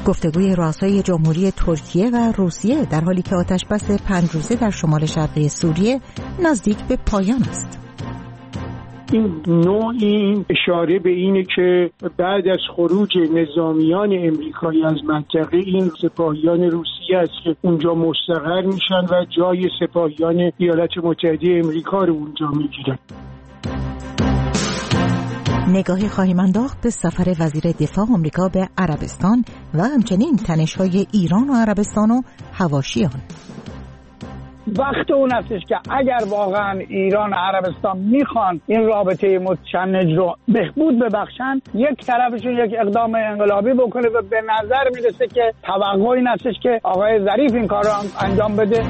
گفتگوی رؤسای جمهوری ترکیه و روسیه در حالی که آتش‌بس 5 روزه در شمال شرقی سوریه نزدیک به پایان است. این نوعی اشاره به اینه که بعد از خروج نظامیان امریکایی از منطقه، این سپاهیان روسیه است که اونجا مستقر میشن و جای سپاهیان ایالات متحده امریکا رو اونجا میگیرن. نگاهی خواهیم انداخت به سفر وزیر دفاع آمریکا به عربستان و همچنین تنش‌های ایران و عربستان و حواشیان. وقت اون هستش که اگر واقعا ایران و عربستان میخوان این رابطه متشنج رو بهبود ببخشن، یک طرفشون یک اقدام انقلابی بکنه و به نظر میرسه که توقع این هستش که آقای ظریف این کار رو انجام بده.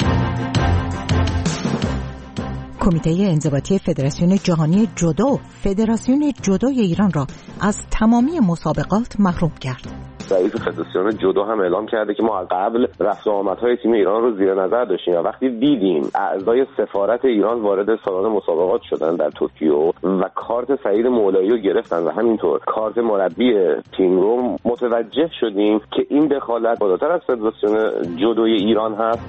کمیته انضباطی فدراسیون جهانی جودو، فدراسیون جودوی ایران را از تمامی مسابقات محروم کرد. رئیس فدراسیون جودو هم اعلام کرده که ما قبل رفت و آمدهای تیم ایران رو زیر نظر داشتیم و وقتی دیدیم اعضای سفارت ایران وارد سالن مسابقات شدن در توکیو و کارت سعید مولایی رو گرفتن و همینطور کارت مربی تیم رو، متوجه شدیم که این دخالت بالاتر از فدراسیون جودوی ایران هست.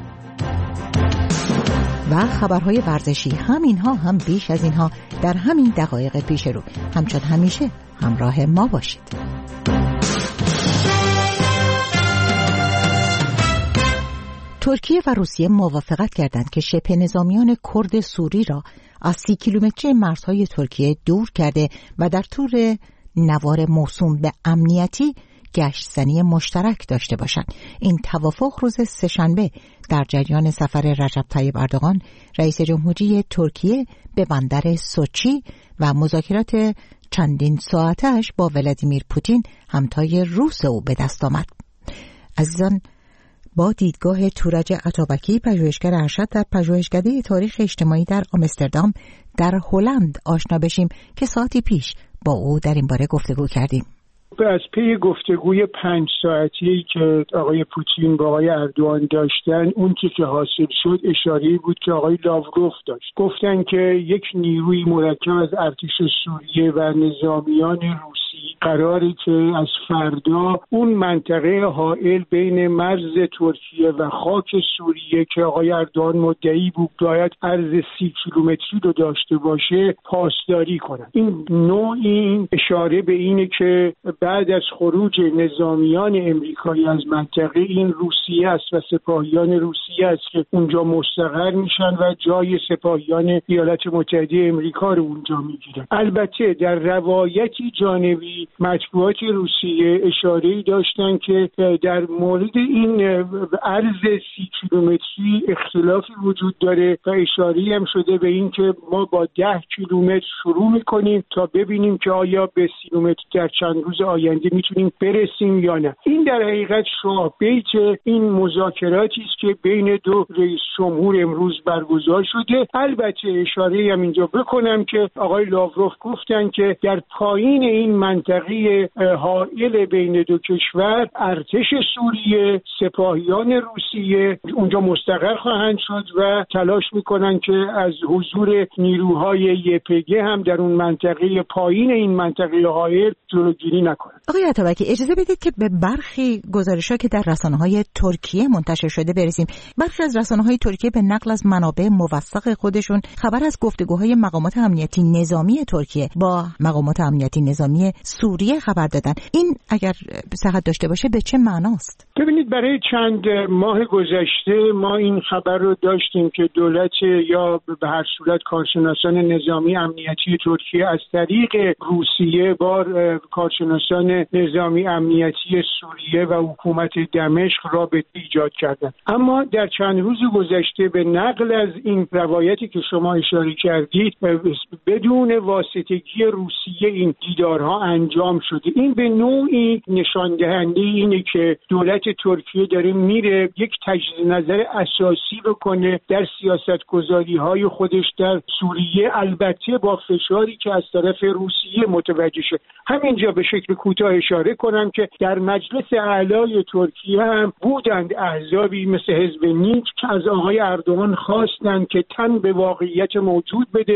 و خبرهای ورزشی، همینها هم بیش از اینها در همین دقایق پیش رو. همچون همیشه همراه ما باشید. ترکیه و روسیه موافقت کردند که شبه نظامیان کرد سوری را از 30 کیلومتری مرزهای ترکیه دور کرده و در طور نوار موسوم به امنیتی گشتزنی مشترک داشته باشند. این توافق روز سه‌شنبه در جریان سفر رجب طیب اردوغان رئیس جمهوری ترکیه به بندر سوچی و مذاکرات چندین ساعتش با ولادیمیر پوتین همتای روس او به دست آمد. عزیزان، با دیدگاه تورج عطابکی، پژوهشگر ارشد در پژوهشکده تاریخ اجتماعی در آمستردام در هلند آشنا بشیم که ساعتی پیش با او در این باره گفتگو کردیم. از پی گفتگوی 5 ساعتی که آقای پوتین با آقای اردوغان داشتن، اون که حاصل شد اشاره‌ای بود که آقای لاوروف داشت. گفتن که یک نیروی مرکب از ارتش سوریه و نظامیان روسی قراره که از فردا اون منطقه حائل بین مرز ترکیه و خاک سوریه که آقای اردوغان مدعی بود باید عرض 30 کیلومتری رو داشته باشه پاسداری کنن. این نوعی اشاره به اینه که بعد از خروج نظامیان امریکایی از منطقه، این روسیه است و سپاهیان روسیه است که اونجا مستقر میشن و جای سپاهیان ایالات متحده امریکا رو اونجا میگیرن. البته در روایتی جانبی مطبوعات روسیه اشاره‌ای داشتن که در مورد این عرض 30 کیلومتری اختلافی وجود داره و اشاره‌ای هم شده به این که ما با 10 کیلومتر شروع میکنیم تا ببینیم که آیا به 30 کیلومتر در چند روز آینده میتونیم برسیم یا نه. این در حقیقت شابه‌ای این مذاکراتی است که بین دو رئیس جمهور امروز برگزار شده. البته اشاره‌ای هم اینجا بکنم که آقای لاوروف گفتن که در پایین این منطقه حائل بین دو کشور ارتش سوریه، سپاهیان روسیه اونجا مستقر خواهند شد و تلاش میکنن که از حضور نیروهای یپگ هم در اون منطقه پایین این منطقه حائل جلوگیری نکنند. آقای عطابکی، اجازه بدید که به برخی گزارش‌ها که در رسانه‌های ترکیه منتشر شده برسیم. برخی از رسانه‌های ترکیه به نقل از منابع موثق خودشون خبر از گفتگوهای مقامات امنیتی نظامی ترکیه با مقامات امنیتی نظامی سوریه خبر دادن. این اگر صحت داشته باشه به چه معناست؟ ببینید، برای چند ماه گذشته ما این خبر رو داشتیم که دولت یا به هر صورت کارشناسان نظامی امنیتی ترکیه از طریق روسیه با کارشناسان نظامی امنیتی سوریه و حکومت دمشق رابطه ایجاد کردند. اما در چند روز گذشته به نقل از این روایتی که شما اشاره کردید بدون واسطگی روسیه این دیدارها انجام شده. این به نوعی نشان دهنده اینه که دولت ترکیه داره میره یک تجدید نظر اساسی بکنه در سیاست‌گذاری‌های خودش در سوریه، البته با فشاری که از طرف روسیه متوجه شد. همینجا به شکل کوتاه اشاره کنم که در مجلس اعلای ترکیه هم بودند احزابی مثل حزب نیک که از آقای اردوغان خواستند که تن به واقعیت موجود بده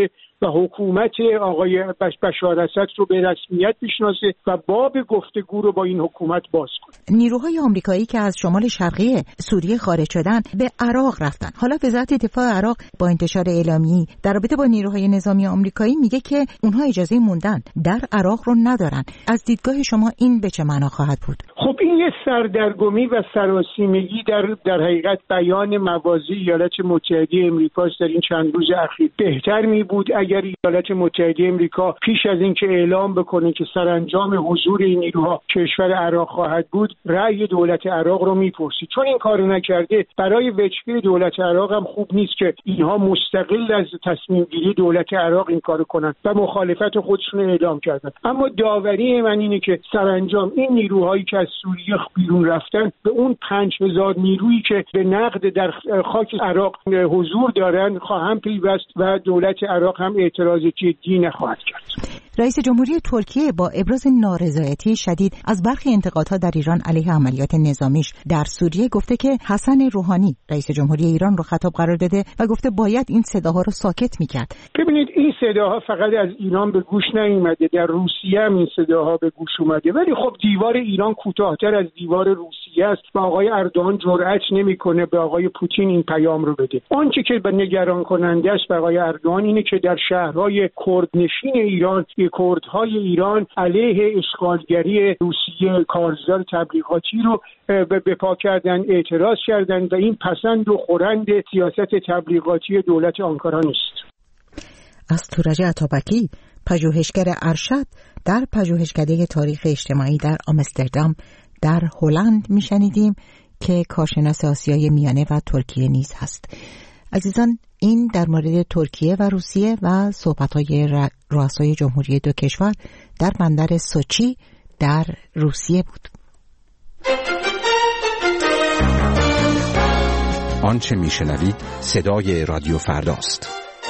و حکومت آقای بشار اسد رو به رسمیت بشناسه و باب گفتگو رو با این حکومت باز کنه. نیروهای آمریکایی که از شمال شرقی سوریه خارج شدن به عراق رفتن. حالا وزارت دفاع عراق با انتشار اعلامیه‌ای در رابطه با نیروهای نظامی آمریکایی میگه که اونها اجازه موندن در عراق رو ندارن. از دیدگاه شما این به چه معنا خواهد بود؟ خب این یه سردرگمی و سراسیمگی در حقیقت بیان مواضع ایالات متحده امریکا در این چند روز اخیر. بهتر می بود اگر ایالات متحده امریکا پیش از اینکه اعلام بکنه که سرانجام حضور این نیروها کشور عراق خواهد بود، رأی دولت عراق رو میپرسید. چون این کارو نکرده، برای وجهه دولت عراق هم خوب نیست که اینها مستقل از تصمیم گیری دولت عراق این کارو کنن و مخالفت خودشون رو اعلام کردن. اما داوری من اینه که سرانجام این نیروهایی که از سوریه بیرون رفتن به اون 5000 نیرویی که به نقد در خاک عراق حضور دارن خواهم پیوست و دولت عراق هم اعتراض جدی نخواهد کرد. رئیس جمهوری ترکیه با ابراز نارضایتی شدید از برخی انتقادها در ایران علیه عملیات نظامیش در سوریه گفته که حسن روحانی رئیس جمهوری ایران رو خطاب قرار داده و گفته باید این صداها رو ساکت میکرد. ببینید این صداها فقط از ایران به گوش نیامده، در روسیه هم این صداها به گوش اومده، ولی خب دیوار ایران کوتاه‌تر از دیوار روسیه است و آقای اردوغان جرئت نمیکنه به آقای پوتین این پیام رو بده. آنچه که به نگران کننده است به آقای اردوغان اینه که در شهرهای کردنشین ایران کردهای ایران علیه اشغالگری روسیه کارزار تبلیغاتی رو به پا کردن، اعتراض کردن و این پسند و خورند سیاست تبلیغاتی دولت آنکارا نیست. از تورج عطابکی، پژوهشگر ارشد در پژوهشکده تاریخ اجتماعی در آمستردام در هلند میشنیدیم که کارشناس آسیای میانه و ترکیه نیز هست. عزیزان، این در مورد ترکیه و روسیه و صحبت‌های رؤسای جمهوری دو کشور در بندر سوچی در روسیه بود. آنچه میشنوید صدای رادیو فرداست.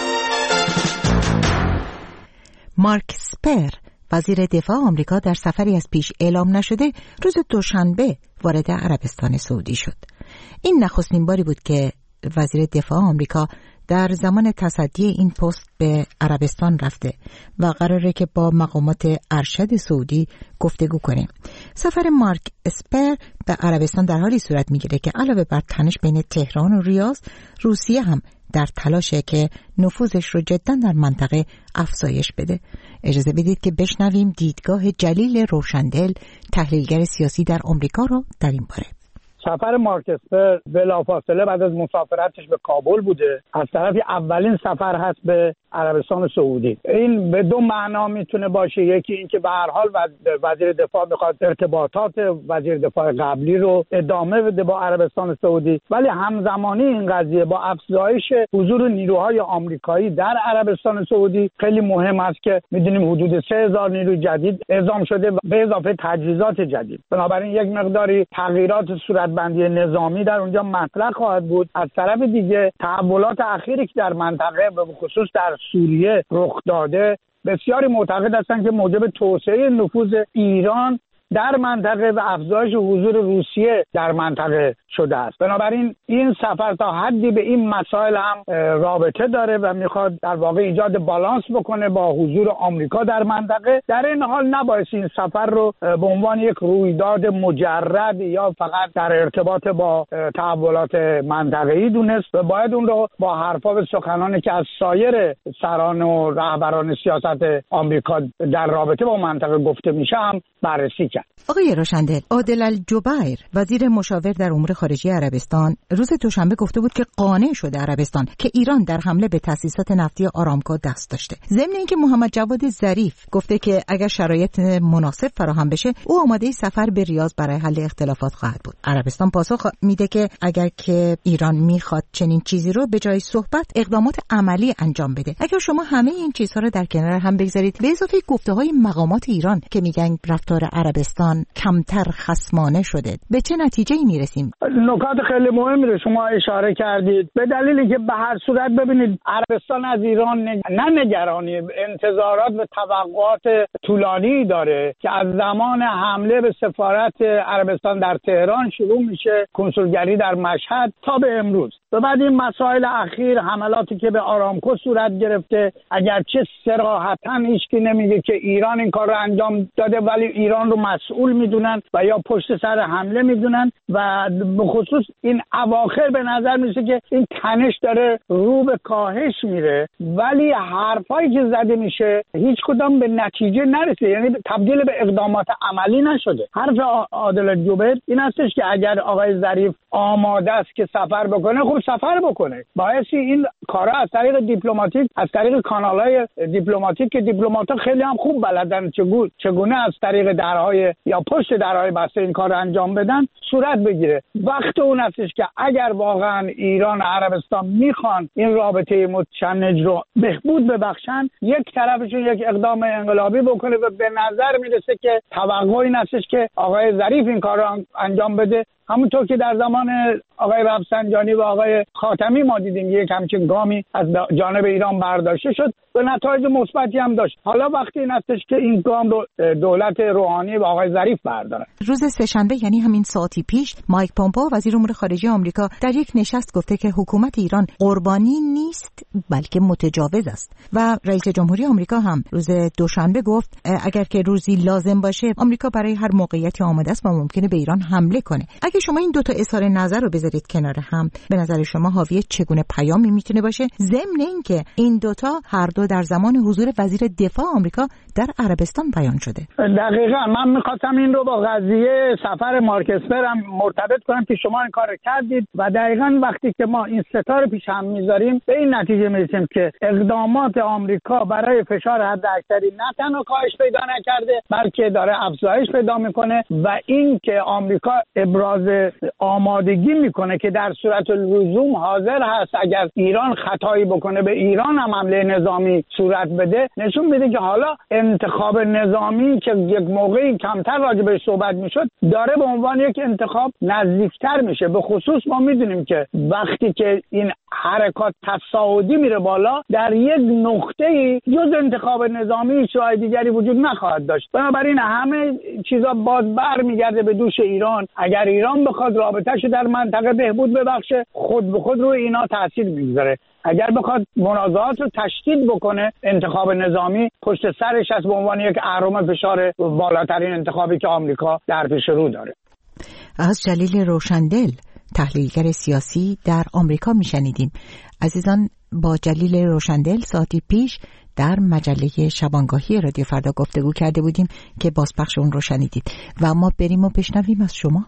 مارک اسپر، وزیر دفاع آمریکا، در سفری از پیش اعلام نشده روز دوشنبه وارد عربستان سعودی شد. این نخستین باری بود که وزیر دفاع آمریکا در زمان تصدی این پست به عربستان رفته و قراره که با مقامات ارشد سعودی گفتگو کنه. سفر مارک اسپر به عربستان در حالی صورت میگیره که علاوه بر تنش بین تهران و ریاض، روسیه هم در تلاشه که نفوذش رو جدا در منطقه افزایش بده. اجازه بدید که بشنویم دیدگاه جلیل روشندل، تحلیلگر سیاسی در آمریکا، رو در این باره. سفر مارک اسپر بلافاصله بعد از مسافرتش به کابل بوده. از طرفی اولین سفر هست به عربستان سعودی. این به دو معنا میتونه باشه. یکی اینکه به هر حال وزیر دفاع میخواد ارتباطات وزیر دفاع قبلی رو ادامه بده با عربستان سعودی، ولی همزمانی این قضیه با افزایش حضور نیروهای آمریکایی در عربستان سعودی خیلی مهم است که میدونیم حدود 3000 نیروی جدید اعزام شده به اضافه تجهیزات جدید. بنابراین یک مقداری تغییرات صورتبندی نظامی در اونجا مطرح خواهد بود. از طرف دیگه تحولات اخیری که در منطقه به خصوص در سوریه رخ داده، بسیاری معتقد هستند که موجب توسعه نفوذ ایران در منطقه و افزایش حضور روسیه در منطقه شده است. بنابراین این سفر تا حدی به این مسائل هم رابطه داره و میخواد در واقع ایجاد بالانس بکنه با حضور آمریکا در منطقه. در این حال نباید این سفر رو به عنوان یک رویداد مجرد یا فقط در ارتباط با تحولات منطقه‌ای دونست و باید اون رو با حرفا و سخنانی که از سایر سران و رهبران سیاست آمریکا در رابطه با منطقه گفته میشه هم بررسی کرد. آقای روشندل، عادل الجبیر، وزیر مشاور در امور خارجه عربستان، روز دوشنبه گفته بود که قانع شده عربستان که ایران در حمله به تأسیسات نفتی آرامکو دست داشته. ضمن اینکه محمد جواد ظریف گفته که اگر شرایط مناسب فراهم بشه او آماده سفر به ریاض برای حل اختلافات خواهد بود. عربستان پاسخ میده که اگر که ایران میخواد چنین چیزی رو به جای صحبت اقدامات عملی انجام بده. اگر شما همه این چیزها رو در کنار هم بگذارید، به اضافه گفته‌های مقامات ایران که میگن رفتار عربستان عربستان کمتر خصمانه شده. به چه نتیجه‌ای میرسیم؟ نکات خیلی مهمی رو شما اشاره کردید. به دلیلی که به هر صورت ببینید عربستان از ایران نه نگرانی، انتظارات و توقعات طولانی داره که از زمان حمله به سفارت عربستان در تهران شروع میشه، کنسولگری در مشهد تا به امروز. و بعد این مسائل اخیر، حملاتی که به آرامکو صورت گرفته، اگرچه صراحتاً هیچکی نمیگه که ایران این کار رو انجام داده، ولی ایران رو مسئول میدونن و یا پشت سر حمله میدونن و به خصوص این اواخر به نظر میشه که این تنش داره رو به کاهش میره، ولی حرفایی که زده میشه هیچ کدام به نتیجه نرسیده، یعنی تبدیل به اقدامات عملی نشده. حرف عادل جبر این هستش که اگر آقای ظریف آماده است که سفر بکنه، خب سفر بکنه. باعثی این کارا از طریق دیپلماتیک، از طریق کانال‌های دیپلماتیک که دیپلمات‌ها خیلی هم خوب بلدن چگونه از طریق درهای یا پشت درهای بسته این کار انجام بدن صورت بگیره. وقت اون هستش که اگر واقعا ایران و عربستان میخوان این رابطه متشنج رو بهبود ببخشن، یک طرفشون یک اقدام انقلابی بکنه و به نظر میرسه که توقع این هستش که آقای ظریف این کار رو انجام بده، همونطور که در زمان آقای رفسنجانی و آقای خاتمی ما دیدیم یک همچین گامی از جانب ایران برداشته شد و نتایج مثبتی هم داشت. حالا وقتی این هستش که این گام رو دولت روحانی و آقای ظریف برداره. روز سه‌شنبه یعنی همین ساعتی پیش مایک پومپئو وزیر امور خارجه آمریکا در یک نشست گفته که حکومت ایران قربانی نیست بلکه متجاوز است و رئیس جمهوری آمریکا هم روز دوشنبه گفت اگر که روزی لازم باشه آمریکا برای هر موقعیتی آماده است و ممکنه به ایران حمله کنه. اگه شما این دو تا اظهار نظر رو بذارید کنار هم، به نظر شما حاوی چگونه پیامی میتونه باشه، ضمن اینکه این دوتا هر دو در زمان حضور وزیر دفاع آمریکا در عربستان بیان شده؟ دقیقاً من می‌خواستم این رو با قضیه سفر مارک اسپر هم مرتبط کنم که شما این کارو کردید و دقیقاً وقتی که ما این ستا رو پیش هم میذاریم به این نتیجه میرسیم که اقدامات آمریکا برای فشار حداکثری نه تنها کاهش پیدا نکرده بلکه داره افزایش پیدا میکنه و این که آمریکا ابراز آمادگی میکنه که در صورت لزوم حاضر هست اگر ایران خطایی بکنه به ایران هم حمله نظامی صورت بده، نشون میده که حالا انتخاب نظامی که یک موقعی کمتر راجع بهش صحبت میشد داره به عنوان یک انتخاب نزدیکتر میشه. به خصوص ما میدونیم که وقتی که این حرکات تصاعدی میره بالا در یک نقطه‌ای جز انتخاب نظامی شاید دیگری وجود نخواهد داشت. بنابراین همه چیزا باز برمیگرده به دوش ایران. اگر ایران بخواد رابطه‌شو در منطقه بهبود ببخشه، خود به خود روی اینا تاثیر میگذاره. اگر بخواد منازعات رو تشدید بکنه، انتخاب نظامی پشت سرش از به عنوان یک اهرم فشار بالاترین انتخابی که آمریکا در پیش رو داره. از جلیل روشندل، تحلیلگر سیاسی در آمریکا میشنیدیم. عزیزان، با جلیل روشندل ساعتی پیش در مجله شبانگاهی رادیو فردا گفتگو کرده بودیم که بازپخش اون رو شنیدید و ما بریم و بشنویم از شما.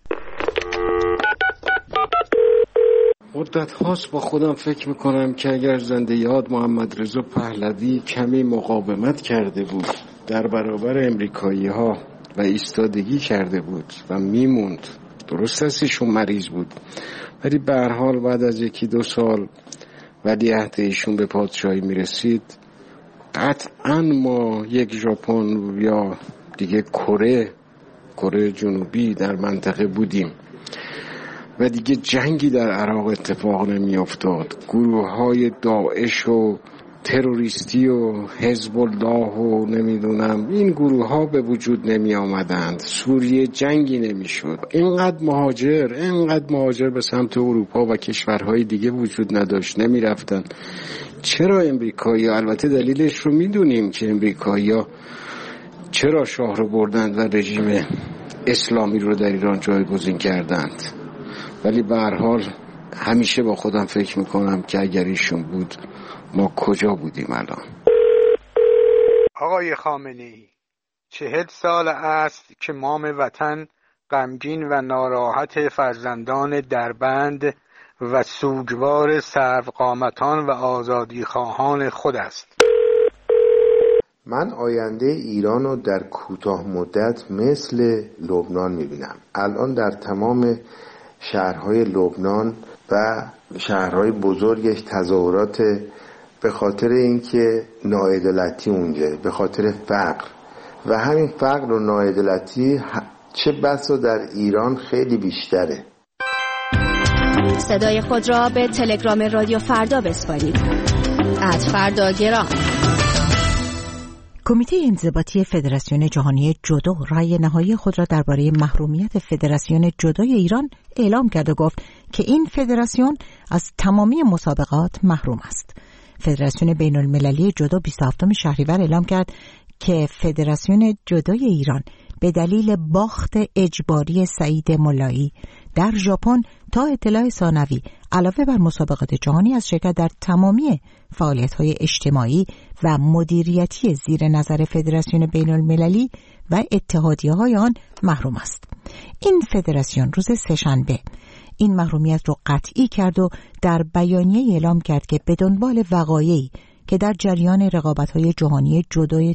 مدت هاست با خودم فکر میکنم که اگر زنده یاد محمد رضا پهلوی کمی مقاومت کرده بود در برابر امریکایی ها و ایستادگی کرده بود و میموند، درست است ایشون مریض بود ولی به هر حال بعد از 1-2 سال ولیعهد ایشون به پادشاهی میرسید، قطعا ما یک ژاپن یا دیگه کره جنوبی در منطقه بودیم و دیگه جنگی در عراق اتفاق نمی افتاد. گروه های داعش و تروریستی و حزب الله و نمیدونم این گروه ها به وجود نمی آمدند. سوریه جنگی نمی شد. اینقدر مهاجر به سمت اروپا و کشورهای دیگه وجود نداشت، نمی رفتن. چرا امریکایی ها؟ البته دلیلش رو می دونیم که امریکایی ها چرا شاه رو بردند و رژیم اسلامی رو در ایران جایگزین کردند، ولی به هر حال همیشه با خودم فکر میکنم که اگر ایشون بود ما کجا بودیم الان. آقای خامنه‌ای، 40 سال است که مام وطن غمگین و ناراحت فرزندان دربند و سوگوار سروقامتان و آزادی خواهان خود است. من آینده ایران رو در کوتاه مدت مثل لبنان میبینم. الان در تمام شهرهای لبنان و شهرهای بزرگش تظاهرات به خاطر اینکه ناعدالتی اونجا، به خاطر فقر و همین فقر و ناعدالتی چه بسا در ایران خیلی بیشتره. صدای خود را به تلگرام رادیو فردا بسپارید. @فرداگرام. کمیته انضباطی فدراسیون جهانی جودو رأی نهایی خود را درباره محرومیت فدراسیون جودوی ایران اعلام کرد و گفت که این فدراسیون از تمامی مسابقات محروم است. فدراسیون بین المللی جودو 27 شهریور اعلام کرد که فدراسیون جودوی ایران به دلیل باخت اجباری سعید ملایی در ژاپن تا اطلاع ثانوی علاوه بر مسابقات جهانی از شرکت در تمامی فعالیت‌های اجتماعی و مدیریتی زیر نظر فدراسیون بین المللی و اتحادیه‌های آن محروم است. این فدراسیون روز سه‌شنبه این محرومیت را قطعی کرد و در بیانیه اعلام کرد که به دنبال وقایعی که در جریان رقابت‌های جهانی جودوی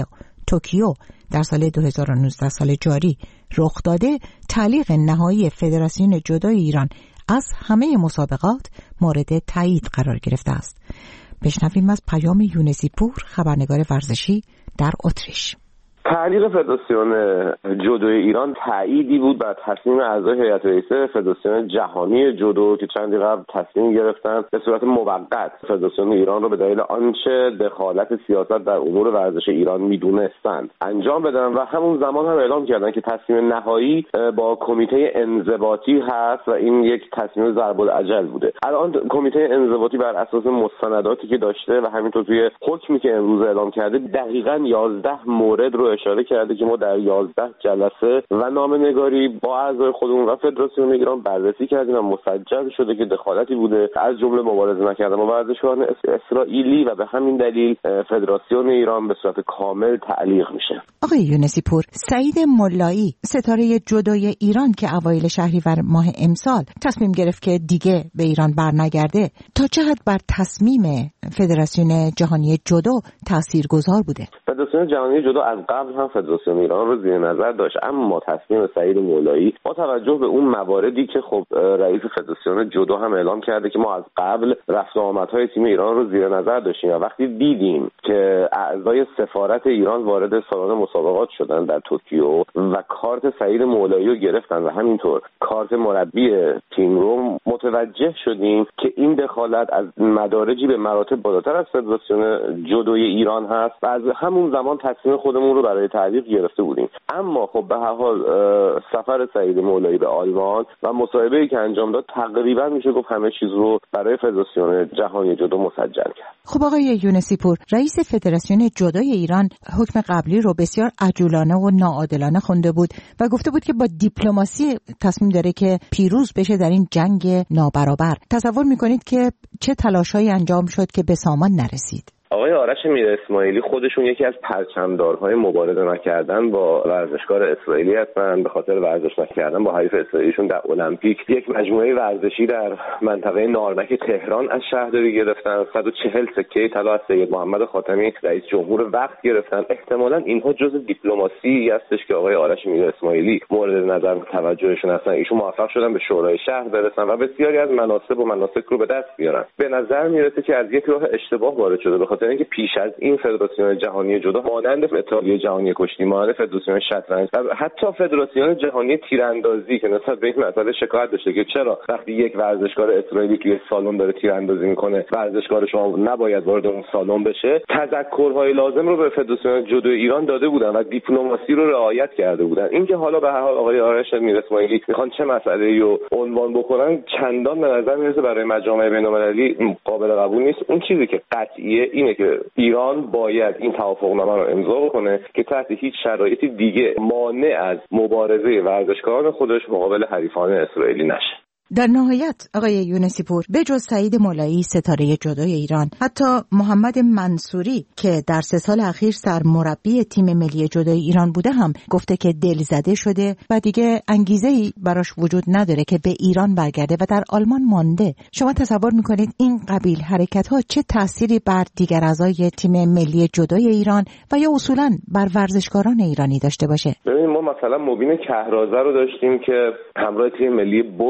توکیو در سال 2019 سال جاری رخ داده، تعلیق نهایی فدراسیون جودوی ایران از همه مسابقات مورد تایید قرار گرفته است. بشنویم از پیام یونسی پور، خبرنگار ورزشی در اتریش. تعلیق فدراسیون جودوی ایران تأییدی بود بر تصمیم اعضای هیئت رئیسه فدراسیون جهانی جودو که چندی قبل تصمیم گرفتند به صورت موقت فدراسیون ایران را به دلیل آنچه دخالت سیاست در امور ورزش ایران میدونستند انجام بدن و همون زمان هم اعلام کردند که تصمیم نهایی با کمیته انضباطی هست و این یک تصمیم ضرب الاجل بوده. الان کمیته انضباطی بر اساس مستنداتی که داشته و همینطور توی حکمی که امروز اعلام کرده دقیقاً 11 مورد رو اشاره کرده که ما در 11 جلسه و نامه‌نگاری با اعضای خودمون و فدراسیون ایران بررسی کردیم و مسجل شده که دخالتی بوده، از جمله مبارزه نکردن با ورزشکاران اسرائیلی و به همین دلیل فدراسیون ایران به صورت کامل تعلیق میشه. آقای یونسی پور، سعید ملایی ستاره جودوی ایران که اوایل شهریور ماه امسال تصمیم گرفت که دیگه به ایران برنگرده، تا چه حد بر تصمیم فدراسیون جهانی جودو تاثیرگذار بوده؟ فدراسیون جهانی جودو از قبل هم فدراسیون ایران رو زیر نظر داشت، اما تصمیم سعید مولایی با توجه به اون مواردی که خب رئیس فدراسیون جودو هم اعلام کرده که ما از قبل رفت و آمدهای تیم ایران رو زیر نظر داشتیم و وقتی دیدیم که اعضای سفارت ایران وارد سالن مسابقات شدن در توکیو و کارت سعید مولایی رو گرفتن و همینطور کارت مربی تیم رو، متوجه شدیم که این دخالت از مدارجی به مراتب بالاتر از فدراسیون جودوی ایران هست و از همون زمان تصمیم خودمون رو برای تعلیق گرفته بودیم. اما خب به هر حال سفر سعید مولایی به آلمان و مصاحبه‌ای که انجام داد تقریبا میشه گفت همه چیز رو برای فدراسیون جهانی جودو مسجل کرد. خب آقای یونسی پور، رئیس فدراسیون جودوی ایران حکم قبلی رو بسیار عجولانه و ناعادلانه خونده بود و گفته بود که با دیپلماسی تصمیم داره که پیروز بشه در این جنگ نابرابر. تصور میکنید که چه تلاش‌هایی انجام شد که به سامان نرسید؟ آقای آرش میر اسماعیلی خودشون یکی از پرچمدارهای مبارزه نکردن با ورزشکار اسرائیلی هستن. به خاطر ورزش نکردن با حریف اسرائیلیشون در المپیک یک مجموعه ورزشی در منطقه نارنک تهران از شهرداری گرفتن. 140 سکه طلا از سید محمد خاتمی رئیس جمهور وقت گرفتن. احتمالاً اینها جزء دیپلماسی هستش که آقای آرش میر اسماعیلی مورد نظر توجهشون هستن. ایشون موفق شدن به شورای شهر برسن و بسیاری از مناصب و مناسک رو به دست بیارن. به نظر میرسه که از یک راه اشتباه وارد شده، خاطر اینکه پیش از این فدراسیون جهانی جودو مانند اتحادیه جهانی کشتی، مانند فدراسیون شطرنج و حتی فدراسیون جهانی تیراندازی که نسبت به این مسئله شکایت داشته که چرا وقتی یک ورزشکار اسرائیلی توی سالن داره تیراندازی میکنه ورزشکار شما نباید وارد اون سالن بشه، تذکرهای لازم رو به فدراسیون جودو ایران داده بودن و دیپلماسی رو رعایت کرده بودن. اینکه حالا به هر حال آقای آرش میر اسماعیلی میخوان چه مسئله‌ای رو عنوان بکنن چندان به نظر میرسه برای مجامع بین‌المللی قابل قبول نیست. اون چیزی که قطعیه اینه که ایران باید این توافقنامه رو امضا کنه که تحت هیچ شرایطی دیگه مانع از مبارزه ورزشکاران خودش مقابل حریفان اسرائیلی نشه. در نهایت آقای یونسی پور، به جز سعید مولایی ستاره جودوی ایران، حتی محمد منصوری که در 3 سال اخیر سرمربی تیم ملی جودوی ایران بوده هم گفته که دلزده شده و دیگه انگیزه‌ای براش وجود نداره که به ایران برگرده و در آلمان مانده. شما تصور میکنید این قبیل حرکت‌ها چه تأثیری بر دیگر اعضای تیم ملی جودوی ایران و یا اصولاً بر ورزشکاران ایرانی داشته باشه؟ ببینید ما مثلا مبین کهرازه رو داشتیم که همراه تیم ملی بوکس قرار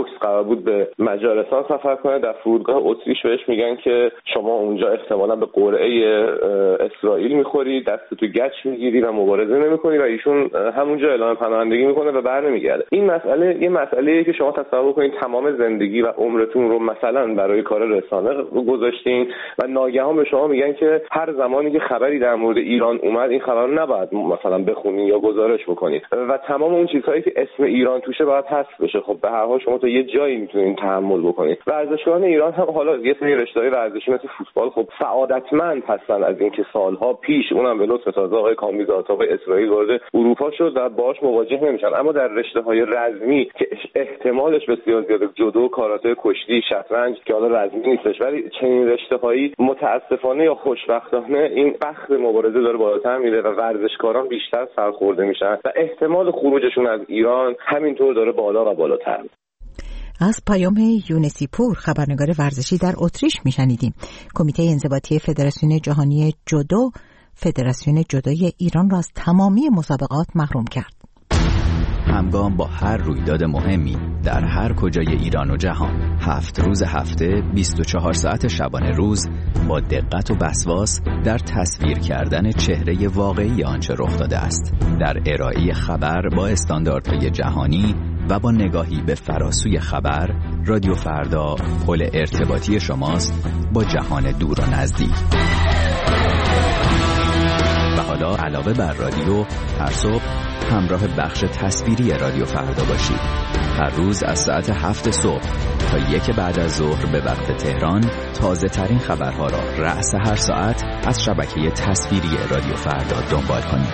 بود به مجارستان سفر کنه، در فرودگاه اتریش بهش میگن که شما اونجا احتمالاً به قرعه اسرائیل میخوری، دست تو گچ میگیری و مبارزه نمیکنی و ایشون همونجا اعلام پناهندگی میکنه و برنمیگرده. این مسئله یه مسئله‌ایه که شما تصور کنید تمام زندگی و عمرتون رو مثلا برای کار رسانه گذاشتین و ناگهان به شما میگن که هر زمانی که خبری در مورد ایران اومد این خبر رو نباید مثلا بخونید یا گزارش بکنید و تمام اون چیزهایی که اسم ایران توشه باید حذف بشه. خب به هر حال شما تا یه جایی میتونید تحمل بکنید. ورزشکاران ایران هم حالا یه سری رشته‌های ورزشی مثل فوتبال خب سعادتمند هستن از اینکه سالها پیش اونم به لطف تازه آقای کامیز آتاقی اسرائیل وارد اروپا شد و باهاش مواجه نمیشن. اما در رشته‌های رزمی که احتمالش بسیار زیاده، جودو، کاراته، کشتی، شطرنج که حالا رزمی نیستش، ولی چنین رشته‌هایی متاسفانه یا خوشبختانه این بخت مبارزه داره بالاتر میره و ورزشکاران بیشتر سرخورده میشن و احتمال خروجشون از ایران همینطور داره بالا و بالاتر میره. از پیام یونسی پور، خبرنگار ورزشی در اتریش میشنیدیم. کمیته انضباطی فدراسیون جهانی جودو فدراسیون جودوی ایران را از تمامی مسابقات محروم کرد. همگام با هر رویداد مهمی در هر کجای ایران و جهان، 7 روز هفته 24 ساعت شبانه روز با دقت و وسواس در تصویر کردن چهره واقعی آنچه رخ داده است، در ارائه خبر با استانداردهای جهانی و با نگاهی به فراسوی خبر، رادیو فردا پل ارتباطی شماست با جهان دور و نزدیک. و حالا علاوه بر رادیو، هر صبح همراه بخش تصویری رادیو فردا باشید. هر روز از ساعت 7 صبح تا 1 بعد از ظهر به وقت تهران تازه ترین خبرها را رأس هر ساعت از شبکه تصویری رادیو فردا دنبال کنید.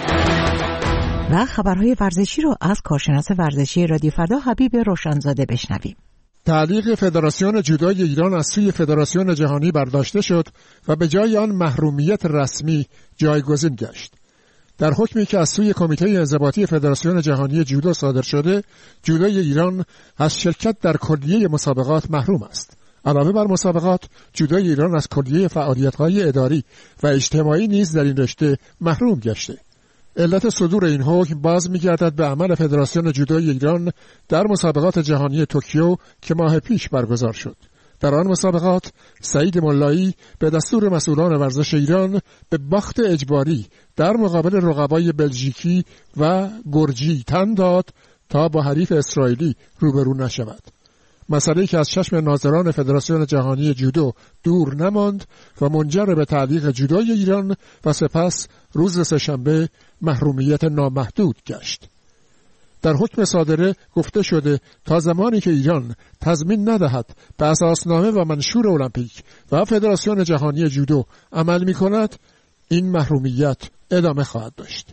و خبرهای ورزشی رو از کارشناس ورزشی رادیو فردا حبیب روشنزاده بشنویم. تعلیق فدراسیون جودوی ایران از سوی فدراسیون جهانی برداشته شد و به جای آن محرومیت رسمی جایگزین گشت. در حکمی که از سوی کمیته انضباطی فدراسیون جهانی جودو صادر شده، جودوی ایران از شرکت در کلیه مسابقات محروم است. علاوه بر مسابقات، جودوی ایران از کلیه فعالیت‌های اداری و اجتماعی نیز در این رشته محروم گشته. علت صدور این حکم باز می‌گردد به عمل فدراسیون جودوی ایران در مسابقات جهانی توکیو که ماه پیش برگزار شد. در آن مسابقات سعید ملایی به دستور مسئولان ورزش ایران به باخت اجباری در مقابل رقبای بلژیکی و گرجی تن داد تا با حریف اسرائیلی روبرو نشود. مسئله‌ای که از چشم ناظران فدراسیون جهانی جودو دور نماند و منجر به تعلیق جودوی ایران و سپس روز سه‌شنبه محرومیت نامحدود گشت. در حکم صادره گفته شده تا زمانی که ایران تضمین ندهد به اساسنامه و منشور المپیک و فدراسیون جهانی جودو عمل می کند، این محرومیت ادامه خواهد داشت.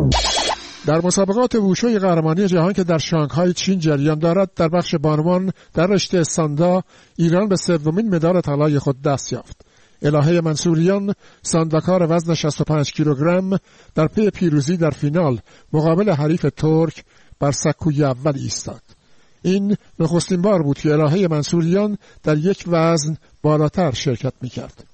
در مسابقات ووشوی قهرمانی جهان که در شانگهای چین جریان دارد، در بخش بانوان در رشته ساندا ایران به 3مین مدال طلای خود دست یافت. الهه منصوریان، سانداکار وزن 65 کیلوگرم، در پی پیروزی در فینال مقابل حریف ترک بر سکوی اول ایستاد. این نخستین بار بود که الهه منصوریان در یک وزن بالاتر شرکت می‌کرد.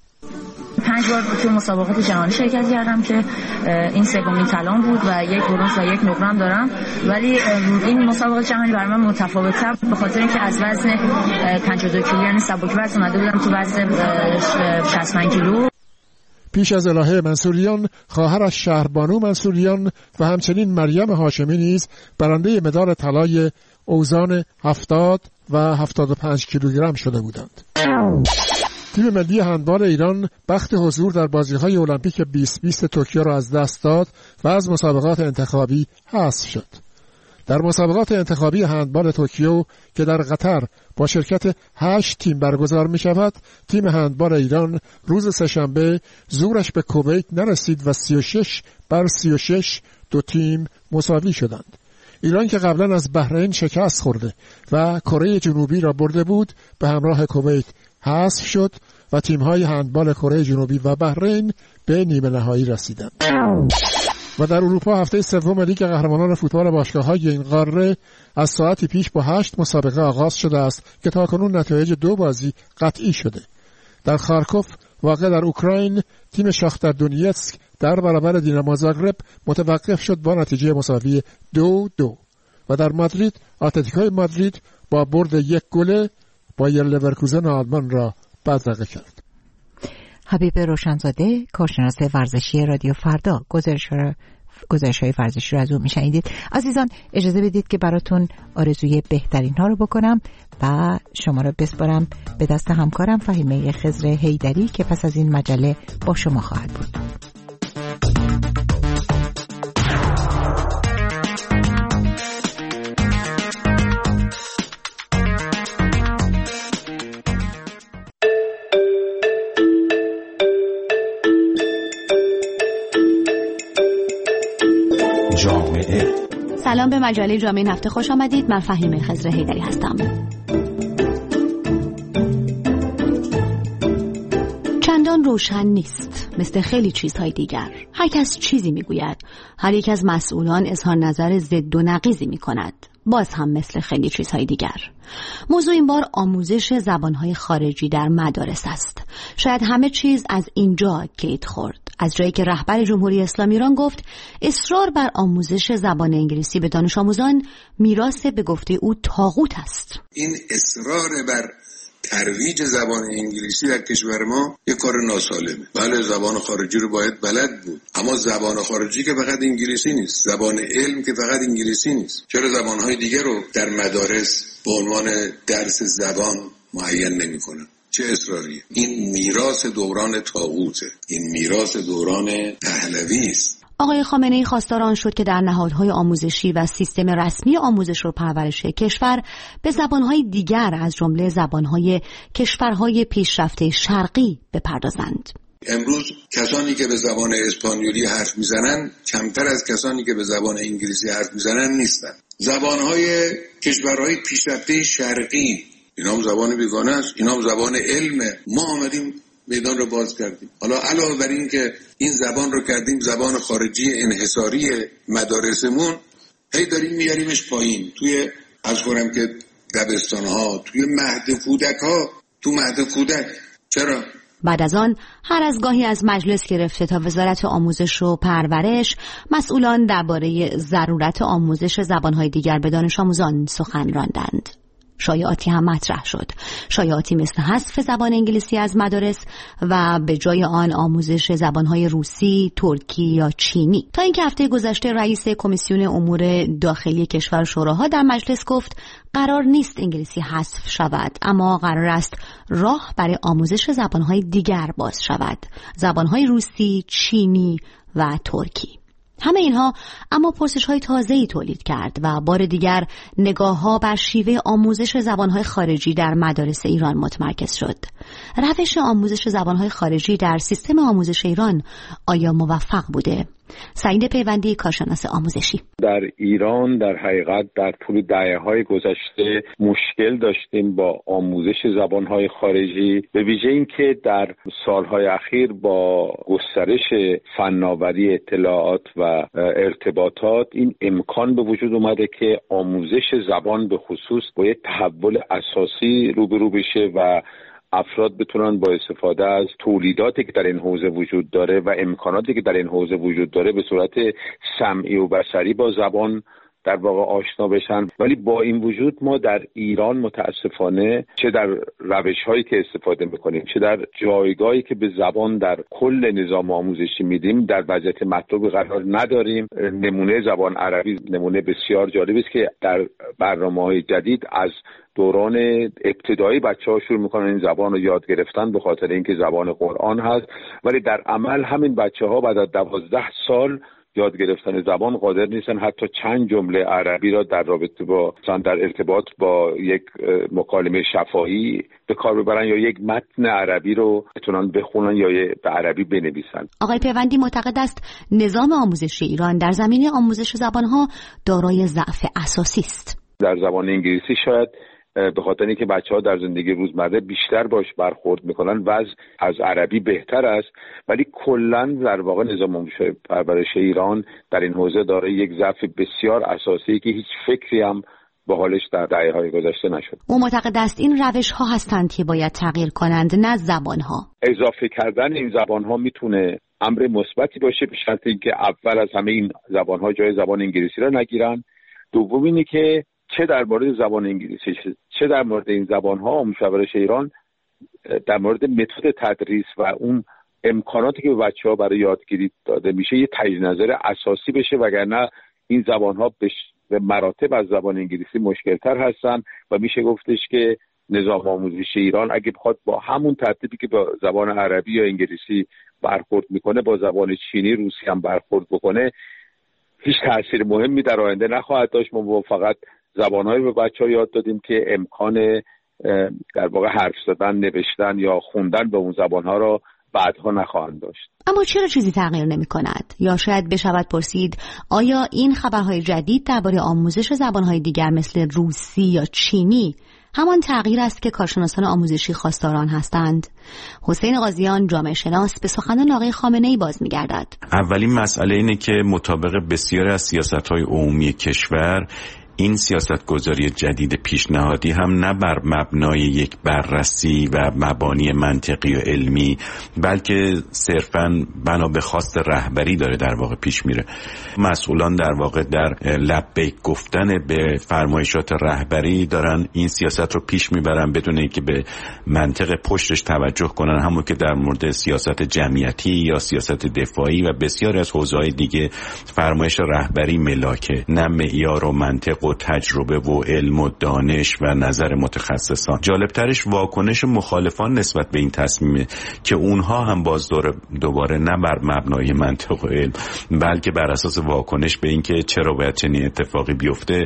5 بار تو مسابقات جهانی شرکت کردم که این 3مین طلام بود و 1 برنز و 1 نقره دارم، ولی این مسابقات جهانی برای من متفاوته به خاطر اینکه از وزن 52 کیلو یعنی سبک وزن اومده بودم تو وزن 65 کیلو. پیش از الهه منصوریان، خواهرش شهربانو منصوریان و همچنین مریم هاشمی نیز برنده مدال طلای اوزان 70 و 75 کیلوگرم شده بودند. تیم ملی هندبال ایران بخت حضور در بازی‌های المپیک 2020 توکیو را از دست داد و از مسابقات انتخابی حذف شد. در مسابقات انتخابی هندبال توکیو که در قطر با شرکت 8 تیم برگزار می شود، تیم هندبال ایران روز سه‌شنبه زورش به کویت نرسید و 36-36 دو تیم مساوی شدند. ایران که قبلا از بحرین شکست خورده و کره جنوبی را برده بود، به همراه کویت حذف شد و تیم‌های هندبال کره جنوبی و بحرین به نیمه نهایی رسیدند. و در اروپا هفته 3 لیگ قهرمانان فوتبال باشگاه‌های این قاره از ساعتی پیش با 8 مسابقه آغاز شده است که تاکنون نتایج 2 بازی قطعی شده. در خارکوف واقع در اوکراین، تیم شاختر دونیتسک در برابر دینامو زاگرب متوقف شد با نتیجه مساوی 2-2. و در مادرید اتلتیکو مادرید با برد 1-0 بایر لورکوزن آلمان را بدرقه کرد. حبیب روشنزاده، کارشناس ورزشی رادیو فردا، گزارش‌های ورزشی رو از او میشنیدید. عزیزان اجازه بدید که براتون آرزوی بهترین ها رو بکنم و شما رو بسپارم به دست همکارم فهیمه خضر حیدری که پس از این مجله با شما خواهد بود. سلام به مجله جامعه این هفته خوش آمدید. من فهیمه خضر حیدری هستم. چندان روشن نیست مثل خیلی چیزهای دیگر. هر کس چیزی میگوید، هر یک از مسئولان اظهار نظر ضد و نقیضی میکند. باز هم مثل خیلی چیزهای دیگر. موضوع این بار آموزش زبانهای خارجی در مدارس است. شاید همه چیز از اینجا گید خورد. از جایی که رهبر جمهوری اسلامی ایران گفت اصرار بر آموزش زبان انگلیسی به دانش آموزان میراث به گفته او طاغوت است. این اصرار بر ترویج زبان انگلیسی در کشور ما یک کار ناسالمه. بله زبان خارجی رو باید بلد بود، اما زبان خارجی که فقط انگلیسی نیست، زبان علم که فقط انگلیسی نیست. چرا زبانهای دیگر رو در مدارس به عنوان درس زبان معین نمی‌کنن؟ چه اصراریه؟ این میراث دوران طاغوته، این میراث دوران پهلوی است. آقای خامنه‌ای خواستار آن شد که در نهادهای آموزشی و سیستم رسمی آموزش و پرورش کشور به زبانهای دیگر از جمله زبانهای کشورهای پیشرفته شرقی بپردازند. امروز کسانی که به زبان اسپانیولی حرف میزنن کمتر از کسانی که به زبان انگلیسی حرف میزنن نیستن. زبانهای کشورهای پیشرفته شرقی، اینا هم زبان بیگانه است، اینا هم زبان علمه. ما آمدیم میدان رو باز کردیم. حالا علاوه بر این که این زبان رو کردیم زبان خارجی انحصاری مدارسمون، هی داریم میاریمش پایین توی از کنم که دبستان‌ها، توی مهد کودک‌ها، تو مهد کودک. چرا؟ بعد از آن هر از گاهی از مجلس گرفته تا وزارت آموزش و پرورش مسئولان درباره ضرورت آموزش زبان‌های دیگر به دانش آموزان سخن راندند. شایعاتی هم مطرح شد. شایعاتی مثل حذف زبان انگلیسی از مدارس و به جای آن آموزش زبانهای روسی، ترکی یا چینی. تا اینکه هفته گذشته رئیس کمیسیون امور داخلی کشور شوراها در مجلس گفت قرار نیست انگلیسی حذف شود، اما قرار است راه برای آموزش زبانهای دیگر باز شود. زبانهای روسی، چینی و ترکی. همه اینها اما پرسش‌های تازه‌ای تولید کرد و بار دیگر نگاه‌ها بر شیوه آموزش زبان‌های خارجی در مدارس ایران متمرکز شد. روش آموزش زبان‌های خارجی در سیستم آموزش ایران آیا موفق بوده؟ سعید پیوندی، کارشناس آموزشی. در ایران در حقیقت در طول دهه‌های گذشته مشکل داشتیم با آموزش زبان‌های خارجی، به ویژه اینکه در سال‌های اخیر با گسترش فناوری اطلاعات و ارتباطات این امکان به وجود اومده که آموزش زبان به خصوص با یک تحول اساسی روبرو بشه و افراد بتونن با استفاده از تولیداتی که در این حوزه وجود داره و امکاناتی که در این حوزه وجود داره به صورت سمعی و بصری با زبان در واقع آشنا بشن. ولی با این وجود ما در ایران متاسفانه چه در روش‌هایی که استفاده می‌کنیم چه در جایگاهی که به زبان در کل نظام آموزشی میدیم در وضعیت مطلوب قرار نداریم. نمونه زبان عربی نمونه بسیار جالبی است که در برنامه‌های جدید از دوران ابتدایی بچه‌ها شروع می‌کنن این زبان رو یاد گرفتن به خاطر اینکه زبان قرآن هست، ولی در عمل همین بچه‌ها بعد از 12 سال یاد گرفتن زبان قادر نیستن حتی چند جمله عربی را در رابطه با در ارتباط با یک مکالمه شفاهی به کار ببرن یا یک متن عربی رو بتونن بخونن یا به عربی بنویسن. آقای پیوندی معتقد است نظام آموزشی ایران در زمینه آموزش زبان‌ها دارای ضعف اساسی است. در زبان انگلیسی شاید به خاطر اینکه بچه‌ها در زندگی روزمره بیشتر باش برخورد میکنن وضع از عربی بهتر است، ولی کلاً در واقع نظام آموزش پرورش ایران در این حوزه داره یک ضعف بسیار اساسی که هیچ فکری هم به حالش در دهه‌های گذشته نشد. او معتقد است این روش‌ها هستند که باید تغییر کنند نه زبان‌ها. اضافه کردن این زبان‌ها میتونه امر مثبتی باشه به شرط اینکه اول از همه این زبان‌ها جای زبان انگلیسی را نگیرن دوم اینه که چه در مورد زبان انگلیسی چه در مورد این زبان‌ها مشاورش ایران در مورد متد تدریس و اون امکاناتی که به بچه‌ها برای یادگیری داده میشه یه تجدید نظر اساسی بشه، وگرنه این زبان‌ها به مراتب از زبان انگلیسی مشکل‌تر هستن و میشه گفتش که نظام آموزشی ایران اگه بخواد با همون ترتیبی که با زبان عربی یا انگلیسی برخورد میکنه با زبان چینی روسی هم برخورد بکنه هیچ تأثیر مهمی در آینده نخواهد داشت. ما فقط زبان‌هایی به بچه‌ها یاد دادیم که امکان در واقع حرف زدن، نوشتن یا خوندن به اون زبان‌ها را بعدها نخواهند داشت. اما چرا چیزی تغییر نمی کند؟ یا شاید بشود پرسید آیا این خبرهای جدید درباره آموزش زبانهای دیگر مثل روسی یا چینی همان تغییر است که کارشناسان آموزشی خواستار آن هستند؟ حسین قاضیان جامعه شناس به سخنان آقای خامنه‌ای باز می‌گردد. اولین مسئله اینه که مطابق بسیاری از سیاست‌های عمومی کشور این سیاستگذاری جدید پیشنهادی هم نه بر مبنای یک بررسی و مبانی منطقی و علمی بلکه صرفاً بنا به خواست رهبری داره در واقع پیش میره. مسئولان در واقع در لبیک گفتن به فرمایشات رهبری دارن این سیاست رو پیش میبرن بدون اینکه به منطق پشتش توجه کنن، همون که در مورد سیاست جمعیتی یا سیاست دفاعی و بسیاری از حوزه‌های دیگه فرمایش رهبری ملاکه، نه معیار و منطق و تجربه و علم و دانش و نظر متخصصان. جالبترش واکنش مخالفان نسبت به این تصمیمه که اونها هم باز دوباره نه بر مبنای منطق و علم بلکه بر اساس واکنش به اینکه چرا باید چنین اتفاقی بیفته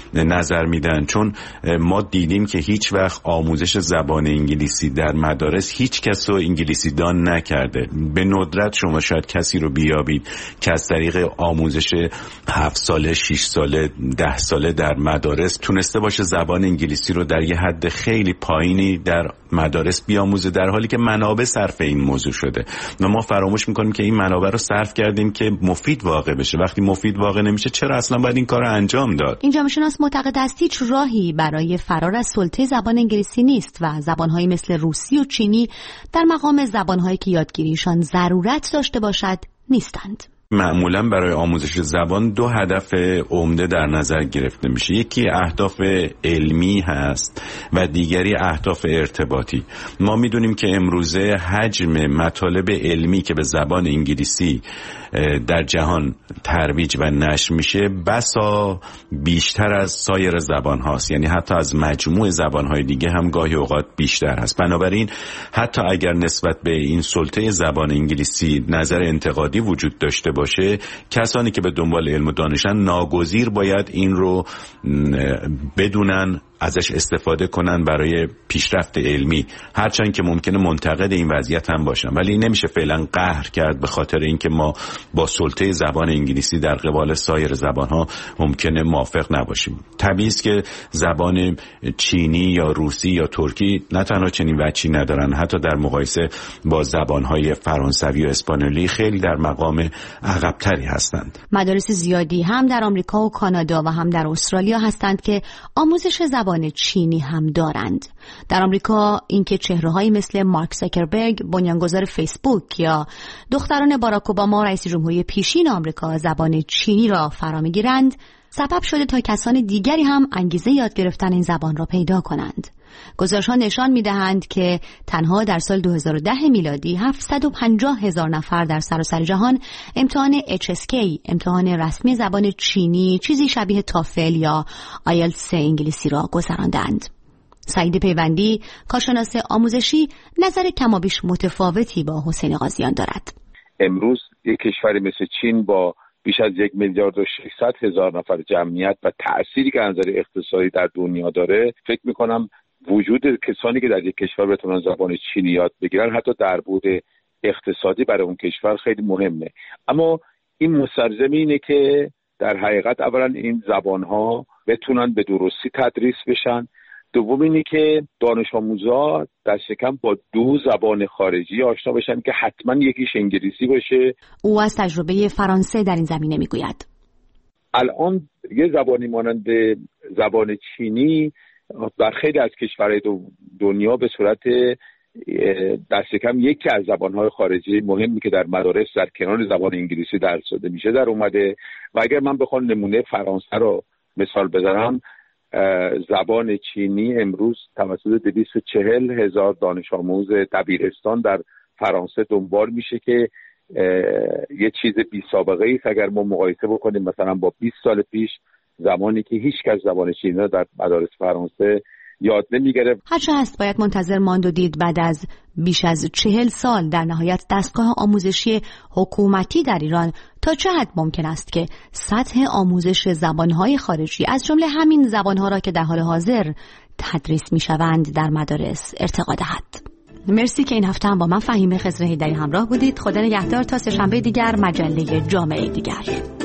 نظر میدن. چون ما دیدیم که هیچ وقت آموزش زبان انگلیسی در مدارس هیچ کس رو انگلیسی دان نکرده. به ندرت شما شاید کسی رو بیابید که از طریق آموزش 7 ساله، 6 ساله، 10 ساله در مدارس تونسته باشه زبان انگلیسی رو در یه حد خیلی پایینی در مدارس بیاموزه، در حالی که منابع صرف این موضوع شده و ما فراموش میکنیم که این منابع رو صرف کردیم که مفید واقع بشه. وقتی مفید واقع نمیشه چرا اصلا باید این کار رو انجام داد؟ این جامعه شناس معتقد است هیچ راهی برای فرار از سلطه زبان انگلیسی نیست و زبان‌هایی مثل روسی و چینی در مقام زبان‌هایی که یادگیریشان ضرورت داشته باشد نیستند. معمولا برای آموزش زبان 2 هدف عمده در نظر گرفته میشه. یکی اهداف علمی هست و دیگری اهداف ارتباطی. ما میدونیم که امروزه حجم مطالب علمی که به زبان انگلیسی در جهان ترویج و نشر میشه بسا بیشتر از سایر زبان هاست، یعنی حتی از مجموع زبان های دیگه هم گاهی اوقات بیشتر هست. بنابراین حتی اگر نسبت به این سلطه زبان انگلیسی نظر انتقادی وجود داشته باشه، کسانی که به دنبال علم و دانشن ناگزیر باید این رو بدونن، ازش استفاده کنن برای پیشرفت علمی، هرچند که ممکنه منتقد این وضعیت هم باشن، ولی نمیشه فعلا قهر کرد به خاطر اینکه ما با سلطه زبان انگلیسی در قبال سایر زبانها ممکنه موافق نباشیم. طبیعی است که زبان چینی یا روسی یا ترکی نه تنها چنین وجهی ندارن، حتی در مقایسه با زبانهای فرانسوی و اسپانیولی خیلی در مقام عقب‌تری هستند. مدارس زیادی هم در آمریکا و کانادا و هم در استرالیا هستند که آموزش زبان چینی هم دارند. در آمریکا اینکه چهره‌هایی مثل مارک زاکربرگ بنیانگذار فیسبوک یا دختران باراک اوباما رئیس جمهوری پیشین آمریکا زبان چینی را فرا می‌گیرند سبب شده تا کسان دیگری هم انگیزه یاد گرفتن این زبان را پیدا کنند. گزارش‌ها نشان می‌دهند که تنها در سال 2010 میلادی 750,000 نفر در سراسر جهان امتحان HSK، امتحان رسمی زبان چینی، چیزی شبیه تافل یا آیلتس انگلیسی را گذراندند. سعید پیوندی، کارشناس آموزشی، نظر کمابیش متفاوتی با حسین قاضیان دارد. امروز یک کشوری مثل چین با بیش از 1,600,000 نفر جمعیت و تأثیری که از نظر اقتصادی در دنیا داره، فکر می‌کنم وجود کسانی که در یک کشور بتونن زبان چینی یاد بگیرن حتی در بعد اقتصادی برای اون کشور خیلی مهمه. اما این مستلزم اینه که در حقیقت اولا این زبان‌ها بتونن به درستی تدریس بشن، دوم اینه که دانش آموزا دست کم با 2 زبان خارجی آشنا بشن که حتما یکیش انگلیسی باشه. او از تجربه فرانسه در این زمینه میگوید. الان یه زبانی مانند زبان چینی در خیلی از کشورهای دنیا به صورت دست کم یکی از زبانهای خارجی مهمی که در مدارس در کنار زبان انگلیسی درس داده میشه در اومده و اگر من بخوام نمونه فرانسه رو مثال بزنم، زبان چینی امروز توسط 240,000 دانش آموز دبیرستان در فرانسه دنبال میشه که یه چیز بی سابقه ایست اگر ما مقایسه بکنیم مثلا با 20 سال پیش، زمانی که هیچ کس زبان چینی رو در مدارس فرانسه یاد نمیگیره. هرچه هست باید منتظر ماند و دید بعد از بیش از 40 سال در نهایت دستگاه آموزشی حکومتی در ایران تا چه حد ممکن است که سطح آموزش زبانهای خارجی از جمله همین زبانها را که در حال حاضر تدریس میشوند در مدارس ارتقا دهد. مرسی که این هفته هم با من فهیمه خضر حیدری همراه بودید. خدا نگهدار تا سه‌شنبه دیگر، مجله جامعه دیگر.